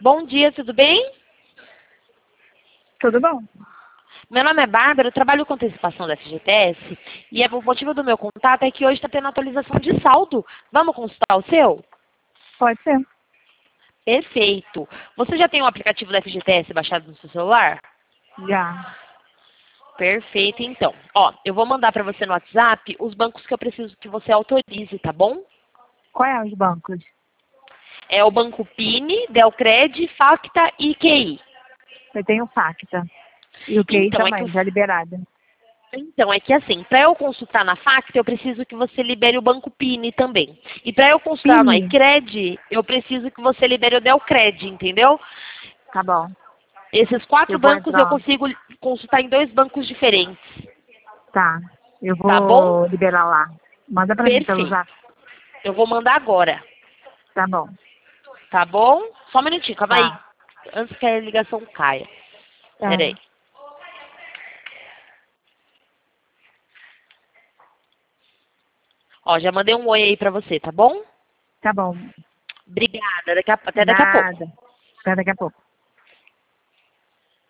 Bom dia, tudo bem? Tudo bom? Meu nome é Bárbara, eu trabalho com antecipação da FGTS e o motivo do meu contato é que hoje está tendo atualização de saldo. Vamos consultar o seu? Pode ser. Perfeito. Você já tem o aplicativo da FGTS baixado no seu celular? Já. Perfeito, então. Ó, eu vou mandar para você no WhatsApp os bancos que eu preciso que você autorize, tá bom? Qual é os bancos? É o Banco Pini, Delcred, Facta e QI. Eu tenho o Facta. E o QI Então, é que também, já liberado. assim, para eu consultar na Facta, eu preciso que você libere o Banco Pini também. E para eu consultar no Pini? iCred, eu preciso que você libere o Delcred, entendeu? Tá bom. Esses 4 Eu vou bancos eu entrar. consigo consultar em 2 bancos diferentes, Tá. Eu tá bom? vou liberar lá. Manda pra mim pelo Perfeito. zap. Eu vou mandar agora, Tá bom. tá bom? Só um minutinho, calma aí, Tá. antes que a ligação caia. Tá. Peraí. Ó, já mandei um oi aí pra você, tá bom? Tá bom. Obrigada, até daqui a pouco. Nada. Até daqui a pouco.